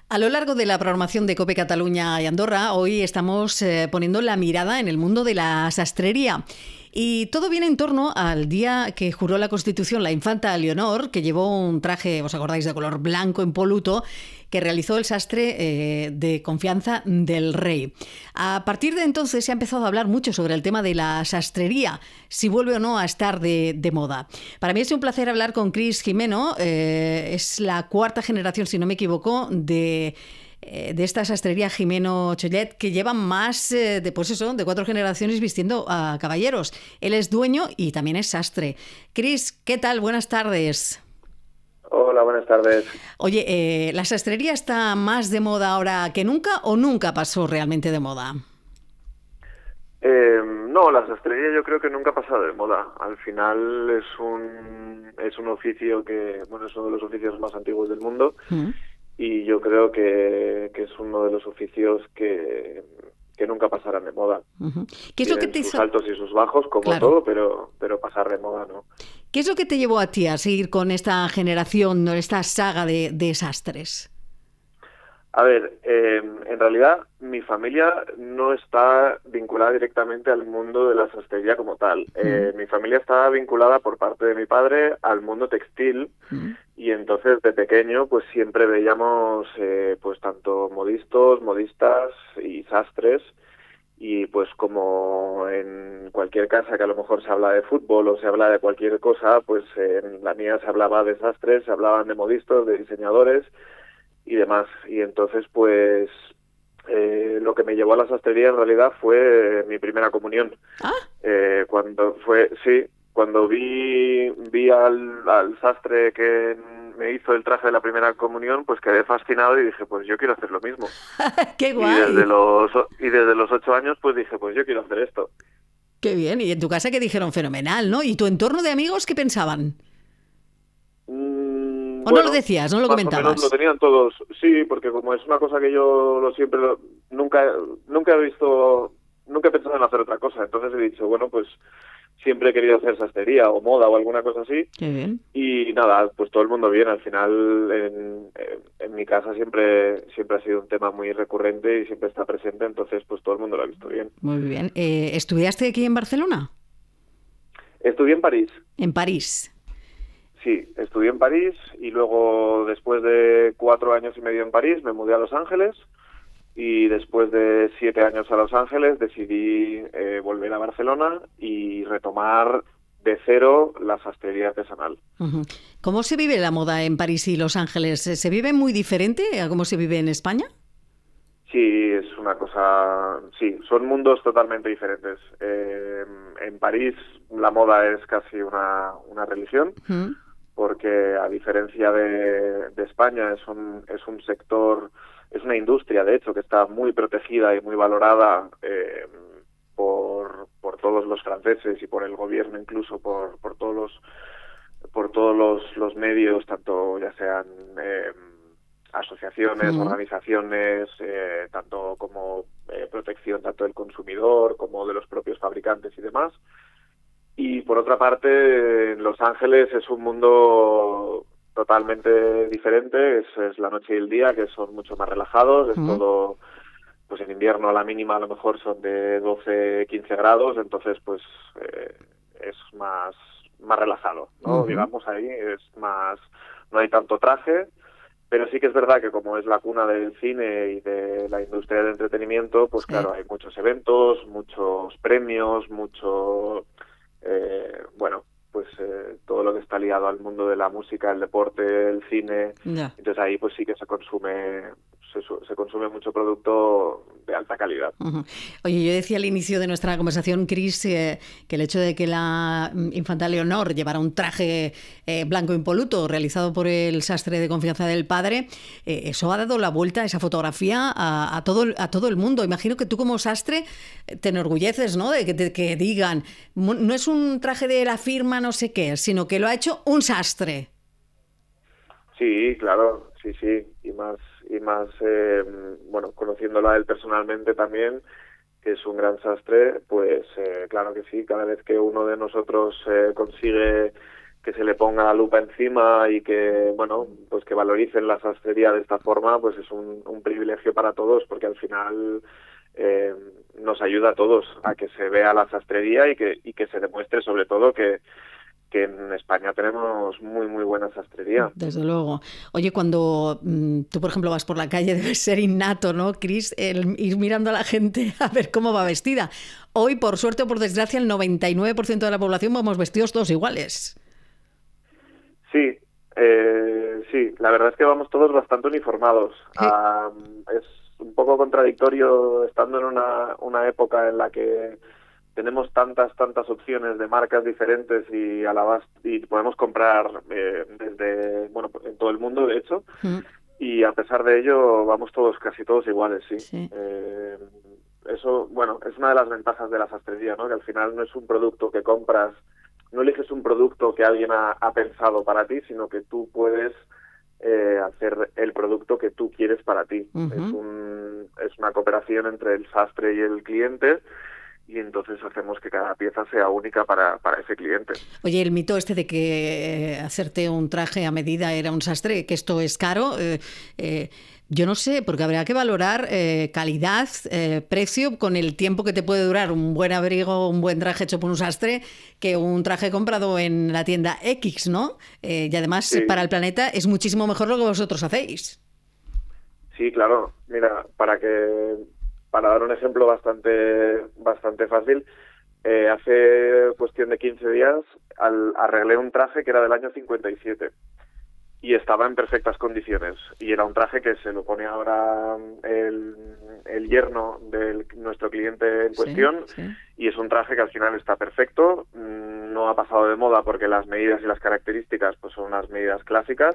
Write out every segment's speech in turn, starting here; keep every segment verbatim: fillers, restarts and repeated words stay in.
A lo largo de la programación de COPE Cataluña y Andorra, hoy estamos eh, poniendo la mirada en el mundo de la sastrería. Y todo viene en torno al día que juró la Constitución la infanta Leonor, que llevó un traje, ¿os acordáis?, de color blanco impoluto, que realizó el sastre eh, de confianza del rey. A partir de entonces se ha empezado a hablar mucho sobre el tema de la sastrería, si vuelve o no a estar de, de moda. Para mí es un placer hablar con Cris Jimeno, eh, es la cuarta generación, si no me equivoco, de... de esta sastrería Jimeno Chollet, que lleva más eh, de, pues eso, de cuatro generaciones vistiendo a caballeros. Él es dueño y también es sastre. Cris, ¿qué tal? Buenas tardes. Hola, buenas tardes. Oye, eh, ¿la sastrería está más de moda ahora que nunca o nunca pasó realmente de moda? Eh, no, la sastrería yo creo que nunca ha pasado de moda. Al final es un es un oficio que, bueno, es uno de los oficios más antiguos del mundo. ¿Mm? Y yo creo que, que es uno de los oficios que, que nunca pasarán de moda. Uh-huh. ¿Qué es lo que te sus hizo? altos y sus bajos, como claro. todo, pero, pero pasar de moda no. ¿Qué es lo que te llevó a ti a seguir con esta generación, esta saga de, de sastres? A ver, eh, en realidad mi familia no está vinculada directamente al mundo de la sastrería como tal. Eh, uh-huh. Mi familia está vinculada por parte de mi padre al mundo textil. Uh-huh. Y entonces de pequeño pues siempre veíamos eh, pues tanto modistos, modistas y sastres, y pues como en cualquier casa que a lo mejor se habla de fútbol o se habla de cualquier cosa, pues eh, en la mía se hablaba de sastres, se hablaban de modistos, de diseñadores y demás. Y entonces pues eh, lo que me llevó a la sastrería en realidad fue eh, mi primera comunión. ¿Ah? Eh, cuando fue, sí, cuando vi vi al, al sastre que me hizo el traje de la primera comunión, pues quedé fascinado y dije, pues yo quiero hacer lo mismo. ¡Qué guay! Y desde los y desde los ocho años pues dije, pues yo quiero hacer esto. ¡Qué bien! Y en tu casa que dijeron fenomenal, ¿no? ¿Y tu entorno de amigos qué pensaban? Mm, ¿O bueno, no lo decías, no lo más comentabas? O menos lo tenían todos, sí, porque como es una cosa que yo lo siempre lo, nunca nunca he visto, nunca he pensado en hacer otra cosa, entonces he dicho, bueno, pues siempre he querido hacer sastrería o moda o alguna cosa así. Qué bien. Y nada, pues todo el mundo bien. Al final en, en, en mi casa siempre siempre ha sido un tema muy recurrente y siempre está presente, entonces pues todo el mundo lo ha visto bien. Muy bien. Eh, ¿Estudiaste aquí en Barcelona? Estudié en París. En París. Sí, estudié en París y luego después de cuatro años y medio en París me mudé a Los Ángeles. Y después de siete años a Los Ángeles decidí eh, volver a Barcelona y retomar de cero la sastrería artesanal. Uh-huh. ¿Cómo se vive la moda en París y Los Ángeles? ¿Se vive muy diferente a cómo se vive en España? Sí, es una cosa... Sí, son mundos totalmente diferentes. Eh, en París la moda es casi una, una religión, uh-huh. porque a diferencia de, de España es un, es un sector... Es una industria, de hecho, que está muy protegida y muy valorada eh, por, por todos los franceses y por el gobierno, incluso por, por todos los por todos los, los medios, tanto ya sean eh, asociaciones, uh-huh. organizaciones, eh, tanto como eh, protección tanto del consumidor como de los propios fabricantes y demás. Y por otra parte, en Los Ángeles es un mundo totalmente diferente, es, es la noche y el día, que son mucho más relajados, es uh-huh. todo, pues en invierno a la mínima a lo mejor son de doce, quince grados, entonces pues eh, es más, más relajado, ¿no? Uh-huh. Digamos ahí, es más, no hay tanto traje, pero sí que es verdad que como es la cuna del cine y de la industria del entretenimiento, pues sí. Claro, hay muchos eventos, muchos premios, mucho, eh, bueno, pues eh, todo lo que está ligado al mundo de la música, el deporte, el cine. Yeah. Entonces ahí pues sí que se consume se, se consume mucho producto de alta calidad. Uh-huh. Oye, yo decía al inicio de nuestra conversación, Cris, eh, que el hecho de que la infanta Leonor llevara un traje eh, blanco impoluto realizado por el sastre de confianza del padre, eh, eso ha dado la vuelta, esa fotografía, a, a, todo, a todo el mundo. Imagino que tú como sastre te enorgulleces, ¿no? De que, de que digan, no es un traje de la firma no sé qué, sino que lo ha hecho un sastre. Sí, claro, sí, sí, y más, y más, eh, bueno, conociéndola a él personalmente también, que es un gran sastre, pues eh, claro que sí, cada vez que uno de nosotros eh, consigue que se le ponga la lupa encima y que, bueno, pues que valoricen la sastrería de esta forma, pues es un, un privilegio para todos, porque al final eh, nos ayuda a todos a que se vea la sastrería y que, y que se demuestre sobre todo que que en España tenemos muy, muy buena sastrería. Desde luego. Oye, cuando mmm, tú, por ejemplo, vas por la calle, debe ser innato, ¿no, Cris? El ir mirando a la gente a ver cómo va vestida. Hoy, por suerte o por desgracia, el noventa y nueve por ciento de la población vamos vestidos todos iguales. Sí, eh, sí, la verdad es que vamos todos bastante uniformados. ¿Sí? Um, es un poco contradictorio estando en una, una época en la que tenemos tantas, tantas opciones de marcas diferentes y a la base, y podemos comprar eh, desde, bueno, en todo el mundo, de hecho, mm. y a pesar de ello vamos todos, casi todos iguales, sí. sí. Eh, eso, bueno, es una de las ventajas de la sastrería, ¿no? Que al final no es un producto que compras, no eliges un producto que alguien ha, ha pensado para ti, sino que tú puedes eh, hacer el producto que tú quieres para ti. Uh-huh. Es un, es una cooperación entre el sastre y el cliente, y entonces hacemos que cada pieza sea única para, para ese cliente. Oye, el mito este de que eh, hacerte un traje a medida era un sastre, que esto es caro, eh, eh, yo no sé, porque habría que valorar eh, calidad, eh, precio, con el tiempo que te puede durar un buen abrigo, un buen traje hecho por un sastre, que un traje comprado en la tienda X, ¿no? Eh, y además, sí. para el planeta es muchísimo mejor lo que vosotros hacéis. Sí, claro. Mira, para que... Para dar un ejemplo bastante bastante fácil, eh, hace cuestión de quince días al, arreglé un traje que era del año cincuenta y siete y estaba en perfectas condiciones. Y era un traje que se lo pone ahora el, el yerno de nuestro cliente en cuestión, sí, sí. Y es un traje que al final está perfecto, no ha pasado de moda porque las medidas y las características pues son unas medidas clásicas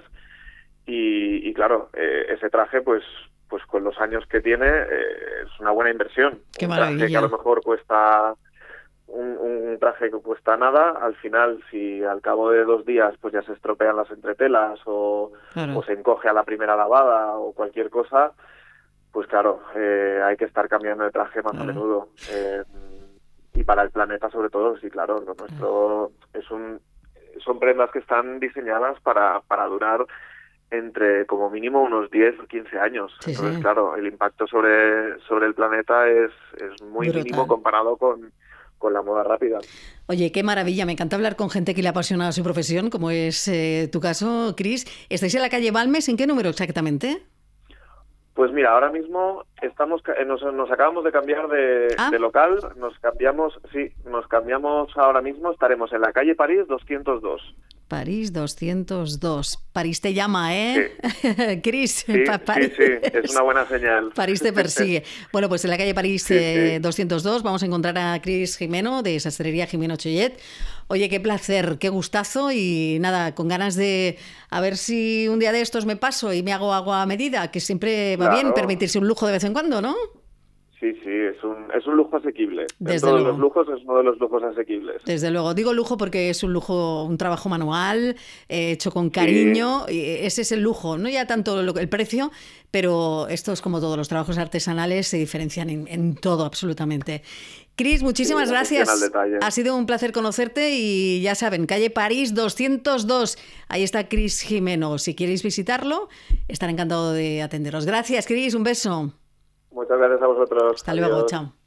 y, y claro, eh, ese traje pues... pues con los años que tiene eh, es una buena inversión. Qué un maravilla. traje que a lo mejor cuesta un, un traje que cuesta nada, al final si al cabo de dos días pues ya se estropean las entretelas o, claro. o se encoge a la primera lavada o cualquier cosa, pues claro, eh, hay que estar cambiando de traje más claro. a menudo. Eh, y para el planeta sobre todo, sí, claro, lo nuestro es un son prendas que están diseñadas para, para durar entre como mínimo unos diez o quince años. Sí, Entonces, sí. claro, el impacto sobre, sobre el planeta es, es muy Brutal. mínimo comparado con, con la moda rápida. Oye, qué maravilla. Me encanta hablar con gente que le apasiona su profesión, como es eh, tu caso, Cris. ¿Estáis en la calle Balmes? ¿En qué número exactamente? Pues mira, ahora mismo estamos nos, nos acabamos de cambiar de, ¿Ah? de local. Nos cambiamos, sí, nos cambiamos ahora mismo. Estaremos en la calle París doscientos dos. París doscientos dos. París te llama, ¿eh? Sí. Cris. Sí, sí, sí, es una buena señal. París te persigue. Bueno, pues en la calle París sí, eh, sí. doscientos dos vamos a encontrar a Cris Gimeno, de Sastrería Gimeno Chollet. Oye, qué placer, qué gustazo y nada, con ganas de a ver si un día de estos me paso y me hago agua a medida, que siempre va claro. bien permitirse un lujo de vez en cuando, ¿no? Sí, sí, es un, es un lujo asequible. Desde Dentro luego. de los lujos es uno de los lujos asequibles. Desde luego. Digo lujo porque es un lujo, un trabajo manual, eh, hecho con cariño. Sí. Y ese es el lujo, no ya tanto lo, el precio, pero estos, como todos los trabajos artesanales, se diferencian en, en todo, absolutamente. Cris, muchísimas sí, gracias. Ha sido un placer conocerte y ya saben, calle París doscientos dos. Ahí está Cris Gimeno. Si queréis visitarlo, estaré encantado de atenderos. Gracias, Cris. Un beso. Muchas gracias a vosotros. Hasta luego, Adiós. Chao.